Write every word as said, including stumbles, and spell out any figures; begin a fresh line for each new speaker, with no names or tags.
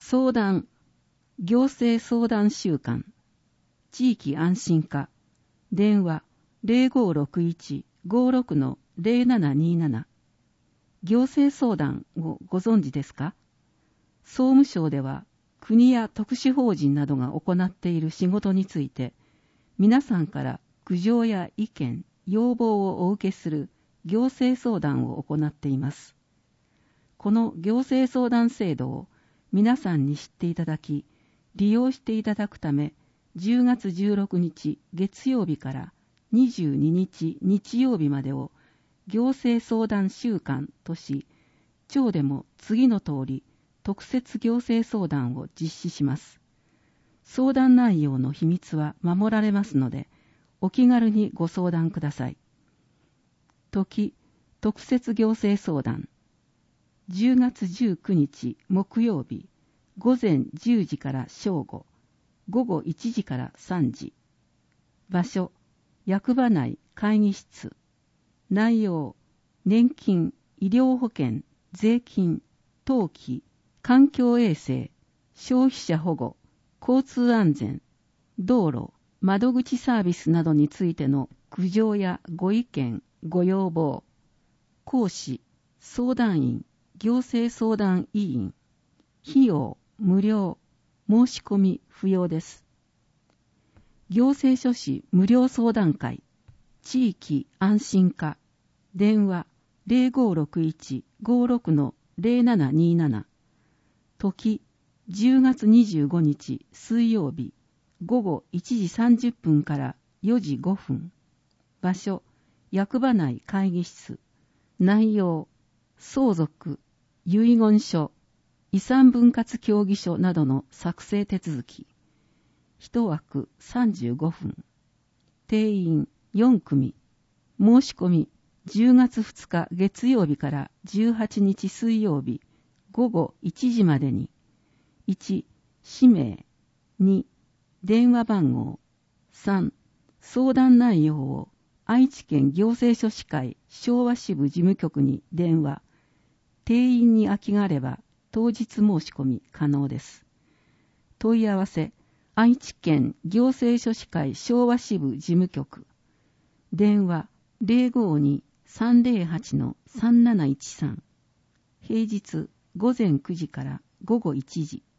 相談、行政相談週間、地域安心課、電話 ゼロごろくいち ごろく ゼロななになな。行政相談をご存知ですか？総務省では国や特殊法人などが行っている仕事について、皆さんから苦情や意見、要望をお受けする行政相談を行っています。この行政相談制度を皆さんに知っていただき、利用していただくため、じゅうがつじゅうろくにち月曜日からにじゅうににち日曜日までを行政相談週間とし、町でも次の通り特設行政相談を実施します。相談内容の秘密は守られますので、お気軽にご相談ください。時、特設行政相談。じゅうがつじゅうくにち木曜日、ごぜんじゅうじから正午、ごごいちじからさんじ。場所、役場内会議室。内容、年金、医療保険、税金、登記、環境衛生、消費者保護、交通安全、道路、窓口サービスなどについての苦情やご意見、ご要望。講師、相談員、行政相談委員。費用、無料。申し込み不要です。行政書士無料相談会。地域安心課。電話 ゼロごろくいち ごろく ゼロななになな。時、じゅうがつにじゅうごにち水曜日、ごごいちじさんじゅっぷんからよじごふん。場所、役場内会議室。内容、相続、遺言書、遺産分割協議書などの作成手続き。一枠さんじゅうごふん。定員よんくみ。申し込みじゅうがつふつか月曜日からじゅうはちにち水曜日ごごいちじまでに。いち、氏名。に、電話番号。さん、相談内容を愛知県行政書士会昭和支部事務局に電話。定員に空きがあれば当日申し込み可能です。問い合わせ、愛知県行政書士会昭和支部事務局。電話 ゼロごに さんゼロはち さんなないちさん。平日午前くじから午後いちじ。